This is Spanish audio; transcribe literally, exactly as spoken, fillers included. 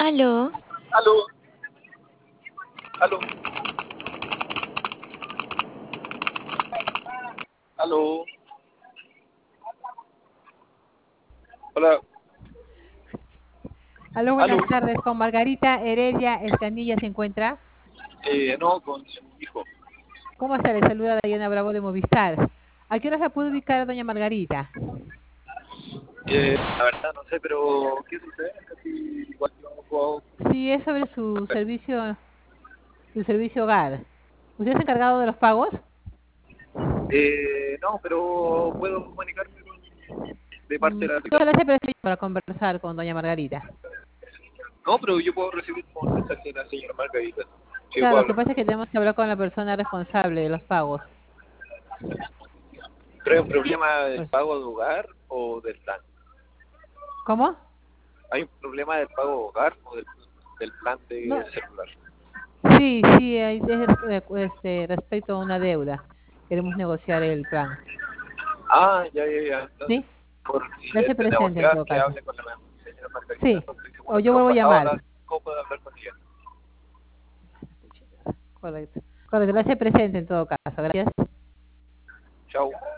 Aló. Aló. Aló. Aló. Hola. Aló, buenas Aló. tardes. Con Margarita Heredia Escanilla se encuentra. Eh, no, con su hijo. ¿Cómo está? Le saluda Dayana Bravo de Movistar. ¿A qué hora se puede ubicar a doña Margarita? Eh, la verdad no sé, pero ¿qué sucede? Casi igual que un juego. Sí, es sobre su servicio, su servicio hogar. ¿Usted es encargado de los pagos? Eh, no, pero puedo comunicarme con, de parte Mm, de la Solo secretaria. le hace perfecto para conversar con doña Margarita. No, pero yo puedo recibir un mensaje de la señora Margarita. Sí, yo Claro, puedo lo que hablar pasa con es que ella. tenemos que hablar con la persona responsable de los pagos. ¿Pero hay un problema del Pues, pago de hogar o del plan? ¿cómo? ¿Hay un problema del pago de hogar o del, del plan de No, celular? sí, sí, hay- es eh, este, respecto a una deuda. Queremos negociar el plan. Ah, ya, ya, ya. Entonces, ¿Sí? por Ya se este presente en negociar, todo que caso. hable con la señora Margarita. Sí, No estoy o seguro, yo pero vuelvo a pasado llamar. las cinco puedo hablar con ella. Correcto. Correcto, lo hace presente en todo caso. Gracias. Chao.